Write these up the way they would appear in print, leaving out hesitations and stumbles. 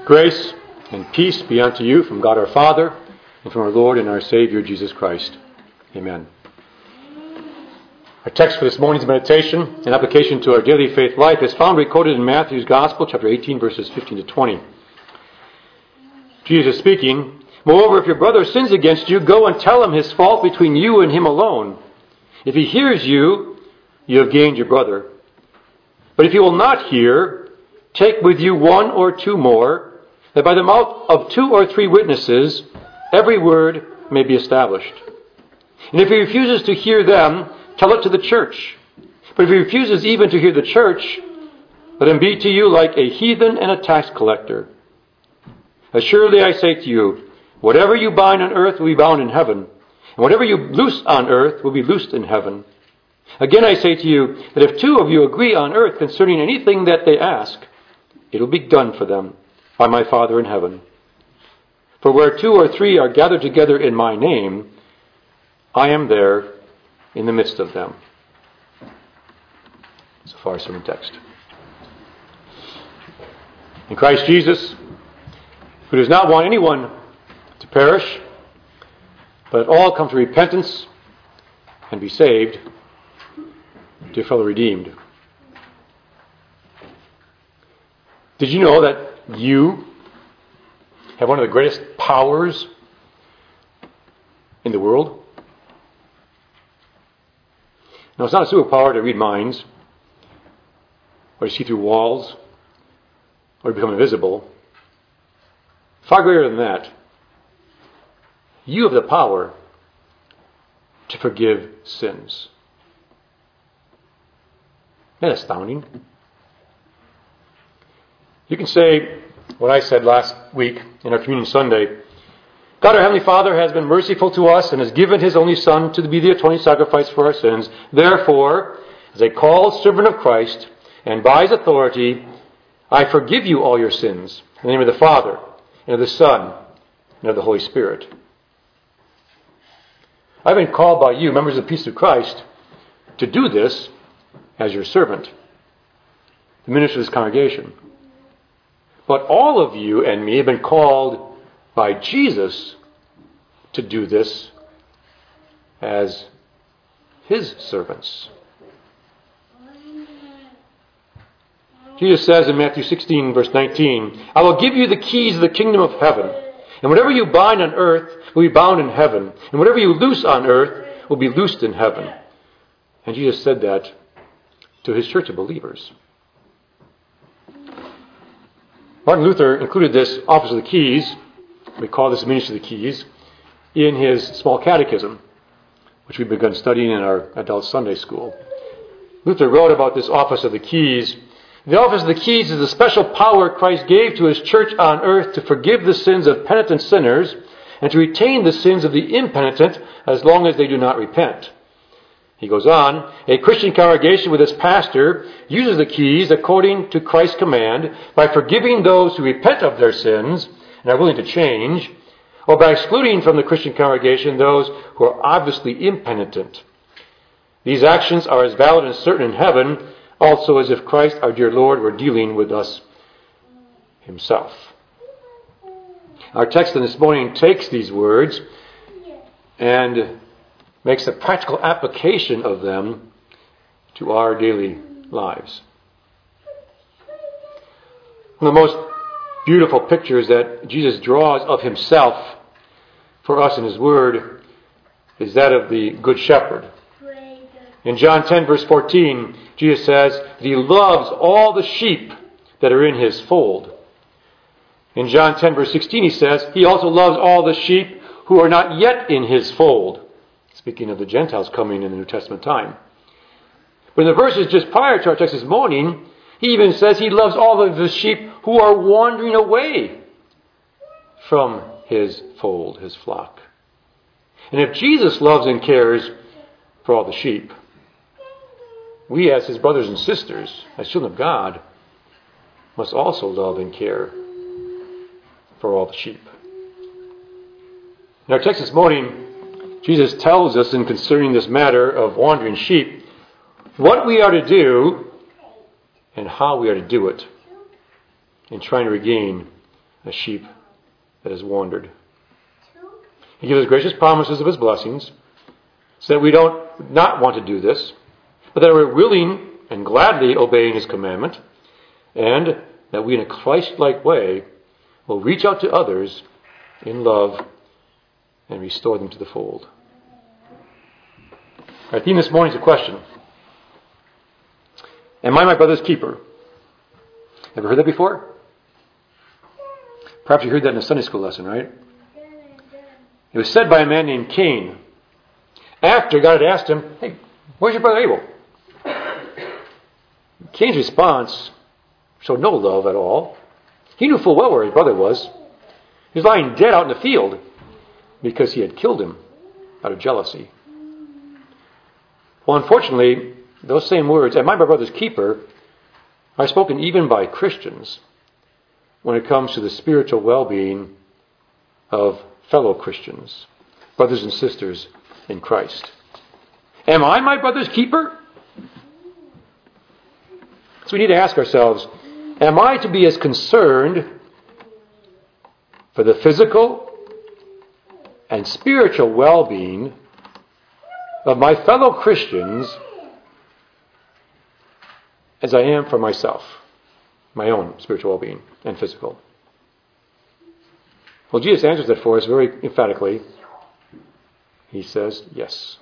Grace and peace be unto you from God our Father and from our Lord and our Savior Jesus Christ. Amen. Our text for this morning's meditation and application to our daily faith life is found recorded in Matthew's Gospel, chapter 18, verses 15 to 20. Jesus is speaking, "Moreover, if your brother sins against you, go and tell him his fault between you and him alone. If he hears you, you have gained your brother. But if he will not hear, take with you one or two more, that by the mouth of 2 or 3 witnesses every word may be established. And if he refuses to hear them, tell it to the church. But if he refuses even to hear the church, let him be to you like a heathen and a tax collector. Assuredly I say to you, whatever you bind on earth will be bound in heaven, and whatever you loose on earth will be loosed in heaven. Again I say to you, that if 2 of you agree on earth concerning anything that they ask, it will be done for them by my Father in heaven. For where 2 or 3 are gathered together in my name, I am there in the midst of them." So far, sermon text. In Christ Jesus, who does not want anyone to perish, but all come to repentance and be saved, dear fellow redeemed. Did you know that you have one of the greatest powers in the world? Now, it's not a superpower to read minds, or to see through walls, or to become invisible. Far greater than that, you have the power to forgive sins. Isn't that astounding? You can say what I said last week in our Communion Sunday. God our Heavenly Father has been merciful to us and has given His only Son to be the atoning sacrifice for our sins. Therefore, as a called servant of Christ and by His authority, I forgive you all your sins in the name of the Father and of the Son and of the Holy Spirit. I've been called by you, members of the priesthood of Christ, to do this as your servant, the minister of this congregation. But all of you and me have been called by Jesus to do this as His servants. Jesus says in Matthew 16, verse 19, "I will give you the keys of the kingdom of heaven, and whatever you bind on earth will be bound in heaven, and whatever you loose on earth will be loosed in heaven." And Jesus said that to His church of believers. Martin Luther included this office of the keys, we call this ministry of the keys, in his small catechism, which we've begun studying in our adult Sunday school. Luther wrote about this office of the keys. The office of the keys is the special power Christ gave to His church on earth to forgive the sins of penitent sinners and to retain the sins of the impenitent as long as they do not repent. He goes on, a Christian congregation with its pastor uses the keys according to Christ's command by forgiving those who repent of their sins and are willing to change, or by excluding from the Christian congregation those who are obviously impenitent. These actions are as valid and certain in heaven also as if Christ, our dear Lord, were dealing with us Himself. Our text this morning takes these words and makes a practical application of them to our daily lives. One of the most beautiful pictures that Jesus draws of Himself for us in His Word is that of the Good Shepherd. In John 10, verse 14, Jesus says that He loves all the sheep that are in His fold. In John 10, verse 16, He says He also loves all the sheep who are not yet in His fold. Speaking of the Gentiles coming in the New Testament time. But in the verses just prior to our text this morning, He even says He loves all of the sheep who are wandering away from His fold, His flock. And if Jesus loves and cares for all the sheep, we as His brothers and sisters, as children of God, must also love and care for all the sheep. In our text this morning, Jesus tells us in concerning this matter of wandering sheep, what we are to do and how we are to do it in trying to regain a sheep that has wandered. He gives us gracious promises of his blessings so that we don't not want to do this, but that we're willing and gladly obeying his commandment, and that we in a Christ-like way will reach out to others in love and restore them to the fold. Our theme this morning is a question. Am I my brother's keeper? Ever heard that before? Perhaps you heard that in a Sunday school lesson, right? It was said by a man named Cain. After God had asked him, "Hey, where's your brother Abel?" Cain's response showed no love at all. He knew full well where his brother was. He was lying dead out in the field because he had killed him out of jealousy. Well, unfortunately, those same words, "Am I my brother's keeper?" are spoken even by Christians when it comes to the spiritual well-being of fellow Christians, brothers and sisters in Christ. Am I my brother's keeper? So we need to ask ourselves, am I to be as concerned for the physical and spiritual well-being of my fellow Christians as I am for myself, my own spiritual well-being and physical? Well, Jesus answers that for us very emphatically. He says, yes.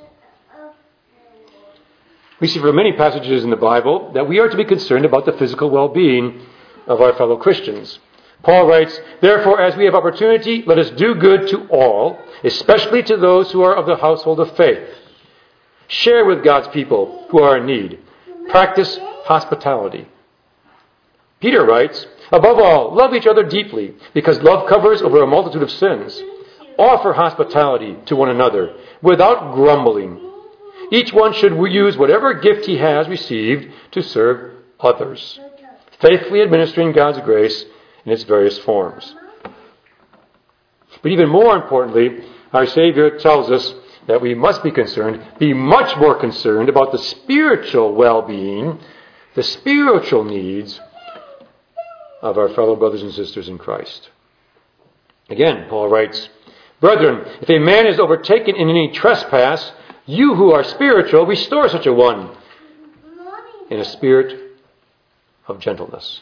We see from many passages in the Bible that we are to be concerned about the physical well-being of our fellow Christians. Paul writes, "Therefore, as we have opportunity, let us do good to all, especially to those who are of the household of faith. Share with God's people who are in need. Practice hospitality." Peter writes, "Above all, love each other deeply, because love covers over a multitude of sins. Offer hospitality to one another without grumbling. Each one should use whatever gift he has received to serve others, faithfully administering God's grace in its various forms." But even more importantly, our Savior tells us that we must be much more concerned about the spiritual well-being, the spiritual needs of our fellow brothers and sisters in Christ. Again, Paul writes, "Brethren, if a man is overtaken in any trespass, you who are spiritual, restore such a one in a spirit of gentleness."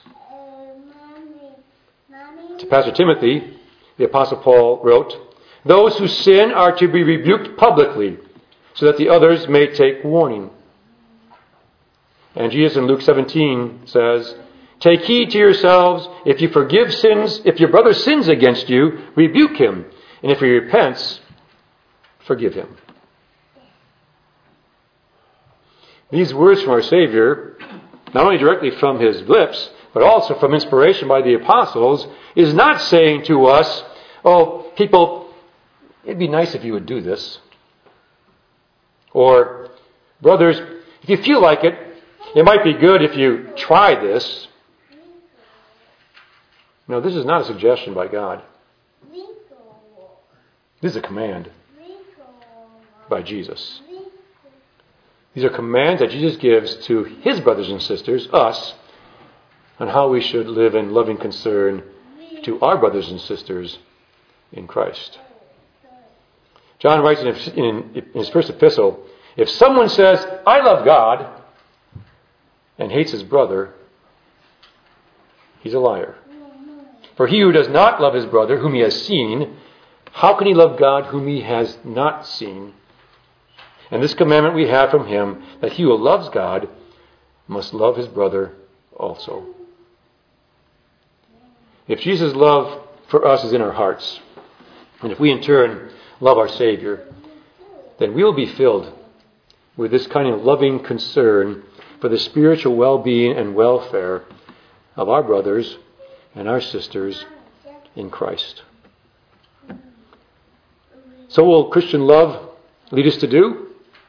To Pastor Timothy, the Apostle Paul wrote, "Those who sin are to be rebuked publicly, so that the others may take warning." And Jesus in Luke 17 says, "Take heed to yourselves. If your brother sins against you, rebuke him. And if he repents, forgive him." These words from our Savior, not only directly from his lips, but also from inspiration by the apostles, is not saying to us, "Oh, people, it'd be nice if you would do this." Or, "Brothers, if you feel like it, it might be good if you try this." No, this is not a suggestion by God. This is a command by Jesus. These are commands that Jesus gives to his brothers and sisters, us, on how we should live in loving concern to our brothers and sisters in Christ. John writes in his first epistle, "If someone says, 'I love God,' and hates his brother, he's a liar. For he who does not love his brother whom he has seen, how can he love God whom he has not seen? And this commandment we have from him, that he who loves God must love his brother also." If Jesus' love for us is in our hearts, and if we in turn love our Savior, then we will be filled with this kind of loving concern for the spiritual well-being and welfare of our brothers and our sisters in Christ. So what will Christian love lead us to do?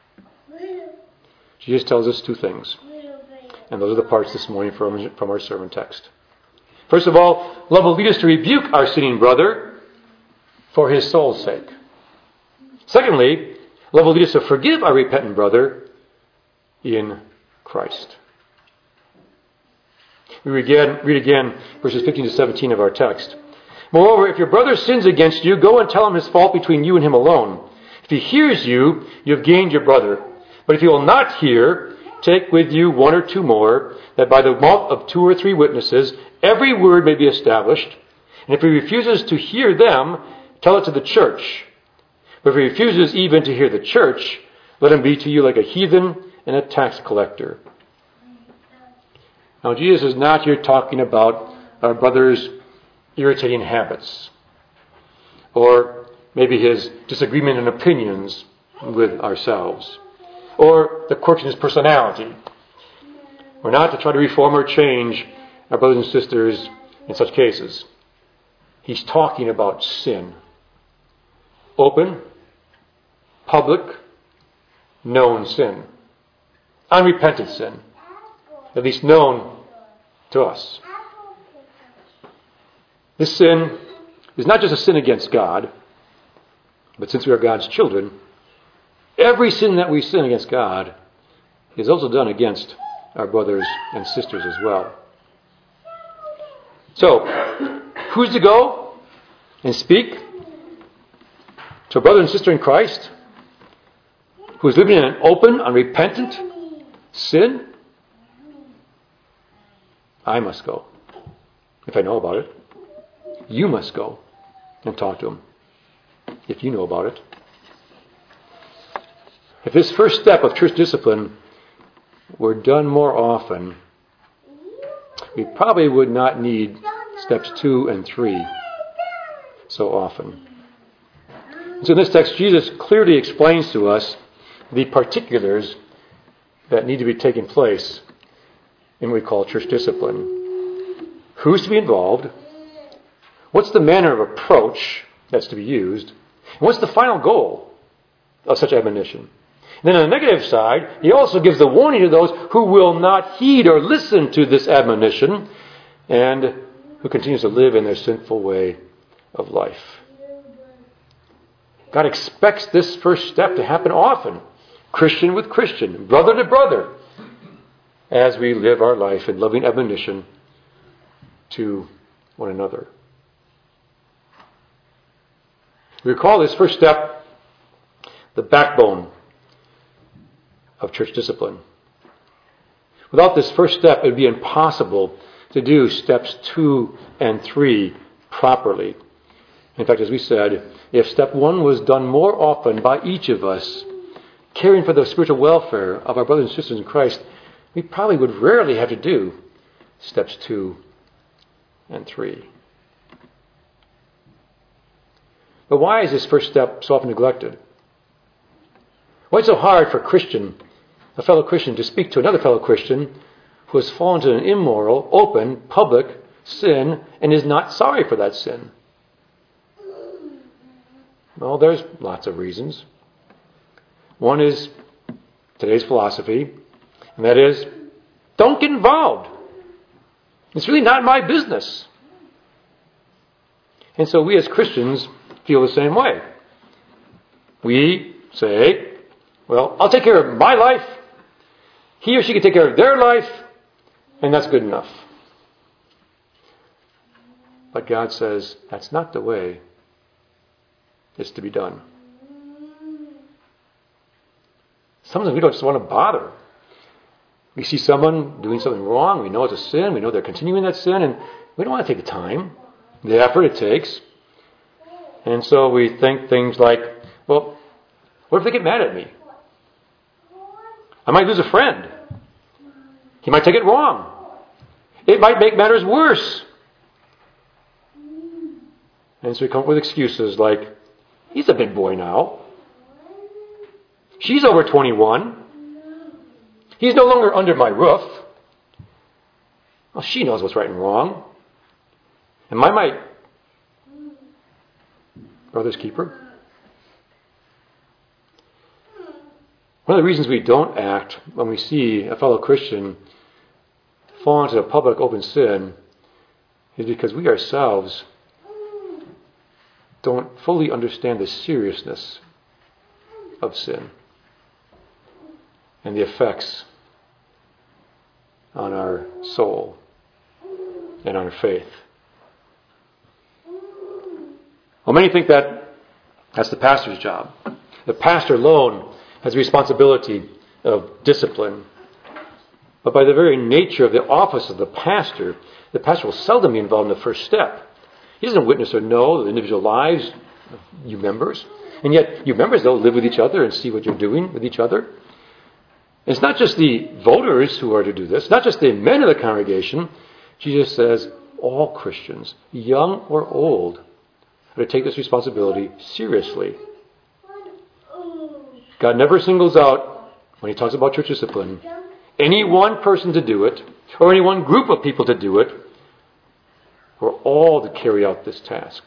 Jesus tells us two things. And those are the parts this morning from our sermon text. First of all, love will lead us to rebuke our sinning brother for his soul's sake. Secondly, love will lead us to forgive our repentant brother in Christ. We read again verses 15 to 17 of our text. Moreover, if your brother sins against you, go and tell him his fault between you and him alone. If he hears you, you have gained your brother. But if he will not hear, take with you one or two more, that by the mouth of 2 or 3 witnesses every word may be established. And if he refuses to hear them, tell it to the church. But if he refuses even to hear the church, let him be to you like a heathen and a tax collector. Now, Jesus is not here talking about our brother's irritating habits, or maybe his disagreement in opinions with ourselves, or the quirks in his personality. We're not to try to reform or change our brothers and sisters in such cases. He's talking about sin. Open, public, known sin. Unrepentant sin. At least known to us. This sin is not just a sin against God, but since we are God's children, every sin that we sin against God is also done against our brothers and sisters as well. So, who's to go and speak to a brother and sister in Christ who is living in an open, unrepentant sin? I must go, if I know about it. You must go and talk to him, if you know about it. If this first step of church discipline were done more often, we probably would not need steps 2 and 3 so often. So in this text, Jesus clearly explains to us the particulars that need to be taking place in what we call church discipline. Who's to be involved? What's the manner of approach that's to be used? And what's the final goal of such admonition? And then on the negative side, he also gives the warning to those who will not heed or listen to this admonition and who continues to live in their sinful way of life. God expects this first step to happen often, Christian with Christian, brother to brother, as we live our life in loving admonition to one another. We call this first step the backbone of church discipline. Without this first step, it would be impossible to do steps 2 and 3 properly. In fact, as we said, if step 1 was done more often by each of us, caring for the spiritual welfare of our brothers and sisters in Christ, we probably would rarely have to do steps 2 and 3. But why is this first step so often neglected? Why is it so hard for a fellow Christian, to speak to another fellow Christian who has fallen to an immoral, open, public sin and is not sorry for that sin? Well, there's lots of reasons. One is today's philosophy, and that is, don't get involved. It's really not my business. And so we as Christians feel the same way. We say, well, I'll take care of my life. He or she can take care of their life, and that's good enough. But God says that's not the way it's to be done. Sometimes we don't just want to bother. We see someone doing something wrong. We know it's a sin. We know they're continuing that sin, and we don't want to take the time, the effort it takes. And so we think things like, well, what if they get mad at me? I might lose a friend. He might take it wrong. It might make matters worse. And so we come up with excuses like, he's a big boy now. She's over 21. He's no longer under my roof. Well, she knows what's right and wrong. Am I my brother's keeper? One of the reasons we don't act when we see a fellow Christian fall into a public open sin is because we ourselves don't fully understand the seriousness of sin and the effects on our soul and on our faith. Well, many think that that's the pastor's job. The pastor alone has the responsibility of discipline. But by the very nature of the office of the pastor will seldom be involved in the first step. He doesn't witness or know the individual lives of you members. And yet, you members, they'll live with each other and see what you're doing with each other. It's not just the voters who are to do this, not just the men of the congregation. Jesus says all Christians, young or old, are to take this responsibility seriously. God never singles out, when he talks about church discipline, any one person to do it, or any one group of people to do it. We're all to carry out this task.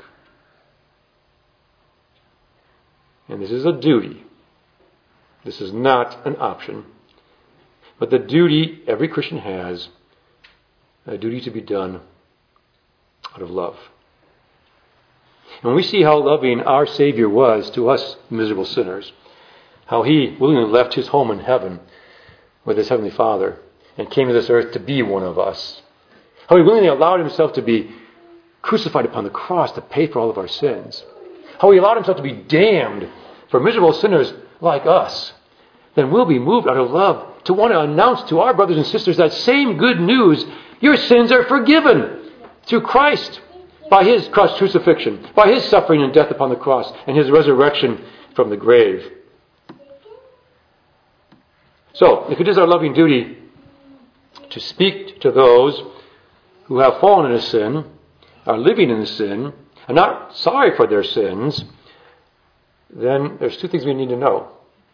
And this is a duty. This is not an option. But the duty every Christian has, a duty to be done out of love. And when we see how loving our Savior was to us miserable sinners, how he willingly left his home in heaven with his Heavenly Father and came to this earth to be one of us, how he willingly allowed himself to be crucified upon the cross to pay for all of our sins, how he allowed himself to be damned for miserable sinners like us, then we'll be moved out of love to want to announce to our brothers and sisters that same good news. Your sins are forgiven through Christ, by his cross crucifixion, by his suffering and death upon the cross, and his resurrection from the grave. So, if it is our loving duty to speak to those who have fallen into sin, are living in sin, are not sorry for their sins, then there's two things we need to know.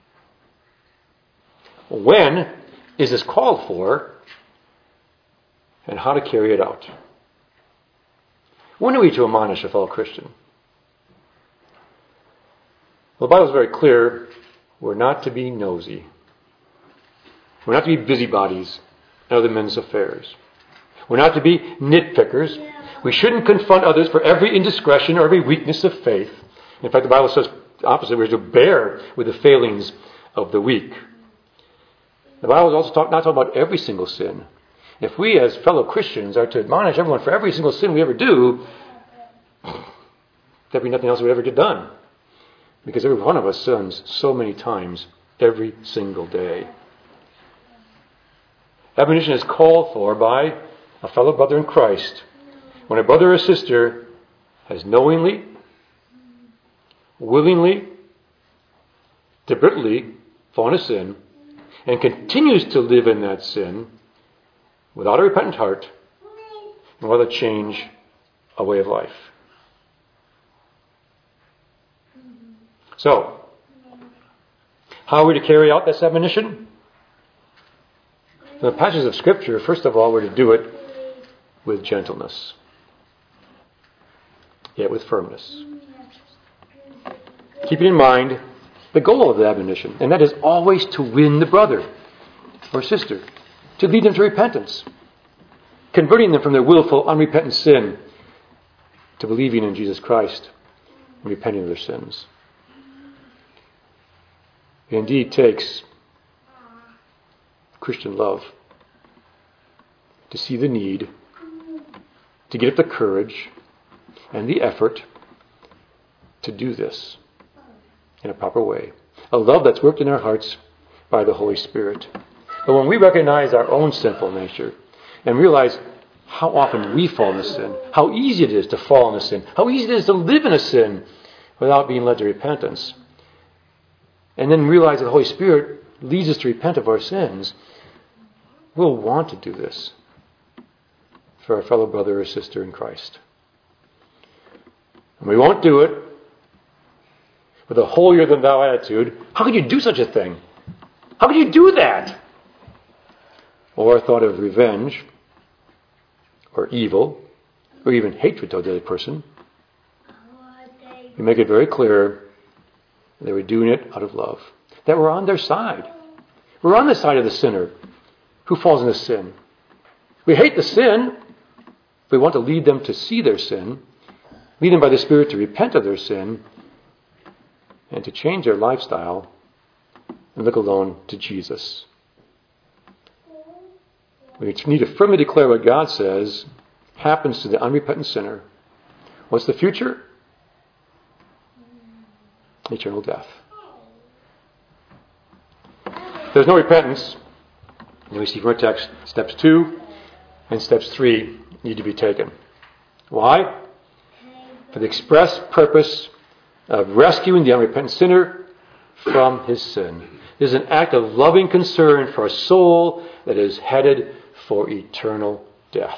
When is this called for, and how to carry it out? When are we to admonish a fellow Christian? Well, the Bible is very clear. We're not to be nosy. We're not to be busybodies in other men's affairs. We're not to be nitpickers. We shouldn't confront others for every indiscretion or every weakness of faith. In fact, the Bible says the opposite. We're to bear with the failings of the weak. The Bible is also not talking about every single sin. If we as fellow Christians are to admonish everyone for every single sin we ever do, there'd be nothing else we ever get done. Because every one of us sins so many times every single day. Admonition is called for by a fellow brother in Christ when a brother or sister has knowingly, willingly, deliberately fallen into sin and continues to live in that sin without a repentant heart and without a change, a way of life. So, how are we to carry out this admonition? In the passages of Scripture, first of all, we're to do it with gentleness, yet with firmness. Keeping in mind the goal of the admonition, and that is always to win the brother or sister, to lead them to repentance, converting them from their willful, unrepentant sin to believing in Jesus Christ and repenting of their sins. It indeed takes Christian love to see the need, to get up the courage and the effort to do this in a proper way. A love that's worked in our hearts by the Holy Spirit. But when we recognize our own sinful nature and realize how often we fall into sin, how easy it is to fall into sin, how easy it is to live in a sin without being led to repentance, and then realize that the Holy Spirit leads us to repent of our sins, we'll want to do this for our fellow brother or sister in Christ. And we won't do it with a holier-than-thou attitude. How could you do such a thing? How could you do that? Or a thought of revenge, or evil, or even hatred toward the other person. We make it very clear that we're doing it out of love. That we're on their side. We're on the side of the sinner who falls into sin. We hate the sin. We want to lead them to see their sin, lead them by the Spirit to repent of their sin, and to change their lifestyle and look alone to Jesus. We need to firmly declare what God says happens to the unrepentant sinner. What's the future? eternal death. If there's no repentance, then we see from our text, steps 2 and steps 3 need to be taken. Why? For the express purpose of rescuing the unrepentant sinner from his sin. It is an act of loving concern for a soul that is headed for eternal death.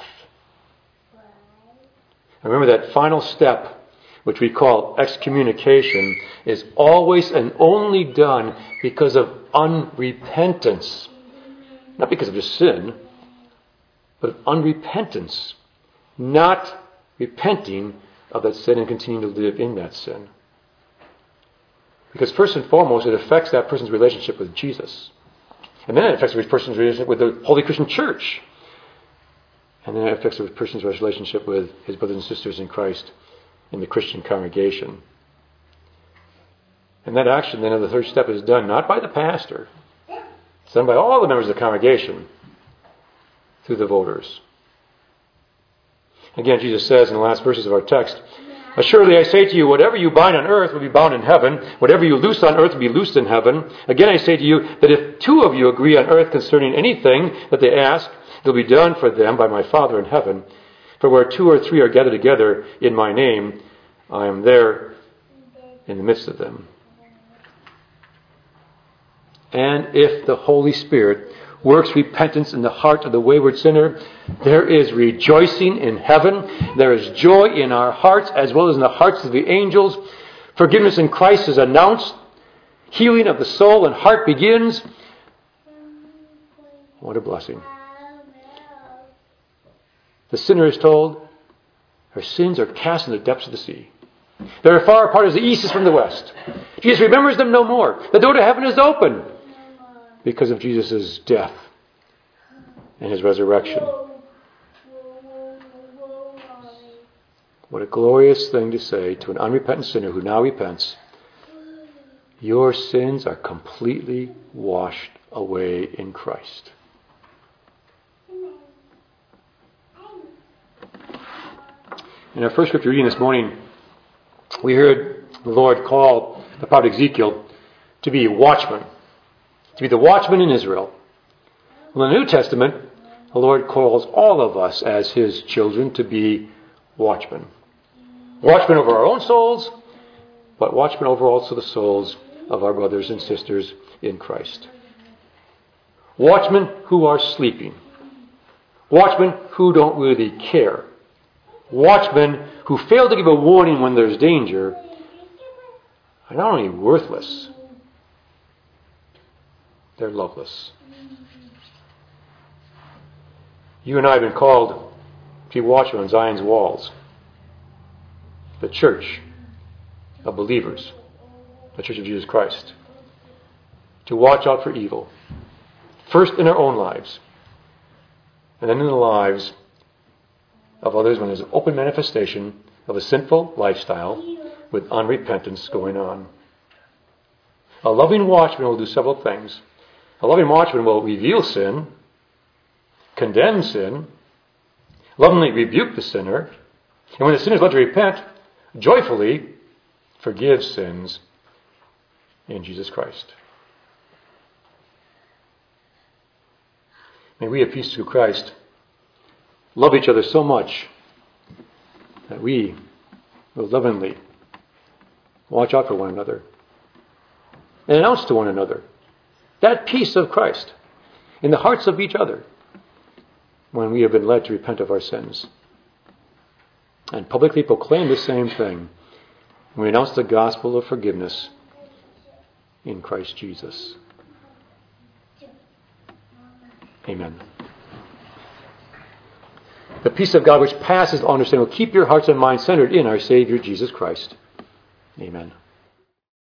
Remember that final step, which we call excommunication, is always and only done because of unrepentance. Not because of just sin, but of unrepentance. Not repenting of that sin and continuing to live in that sin. Because first and foremost, it affects that person's relationship with Jesus. And then it affects the person's relationship with the Holy Christian Church. And then it affects the person's relationship with his brothers and sisters in Christ in the Christian congregation. And that action then of the third step is done not by the pastor. It's done by all the members of the congregation through the voters. Again, Jesus says in the last verses of our text, "Assuredly I say to you, whatever you bind on earth will be bound in heaven. Whatever you loose on earth will be loosed in heaven. Again I say to you that if 2 of you agree on earth concerning anything that they ask, it will be done for them by my Father in heaven. For where 2 or 3 are gathered together in my name, I am there in the midst of them." And if the Holy Spirit works repentance in the heart of the wayward sinner, there is rejoicing in heaven. There is joy in our hearts as well as in the hearts of the angels. Forgiveness in Christ is announced. Healing of the soul and heart begins. What a blessing. The sinner is told her sins are cast in the depths of the sea. They are far apart as the east is from the west. Jesus remembers them no more. The door to heaven is open because of Jesus' death and his resurrection. What a glorious thing to say to an unrepentant sinner who now repents. Your sins are completely washed away in Christ. In our first scripture reading this morning, we heard the Lord call the prophet Ezekiel to be a watchman, to be the watchman in Israel. Well, in the New Testament, the Lord calls all of us as his children to be watchmen. Watchmen over our own souls, but watchmen over also the souls of our brothers and sisters in Christ. Watchmen who are sleeping. Watchmen who don't really care. Watchmen who fail to give a warning when there's danger are not only worthless, they're loveless. You and I have been called to be watchmen on Zion's walls. The church of believers, the church of Jesus Christ. To watch out for evil. First in our own lives, and then in the lives of others when there's an open manifestation of a sinful lifestyle with unrepentance going on. A loving watchman will do several things. A loving watchman will reveal sin, condemn sin, lovingly rebuke the sinner, and when the sinner is led to repent, joyfully forgive sins in Jesus Christ. May we, at peace through Christ, love each other so much that we will lovingly watch out for one another and announce to one another that peace of Christ in the hearts of each other when we have been led to repent of our sins. And publicly proclaim the same thing when we announce the gospel of forgiveness in Christ Jesus. Amen. The peace of God which passes all understanding will keep your hearts and minds centered in our Savior Jesus Christ. Amen.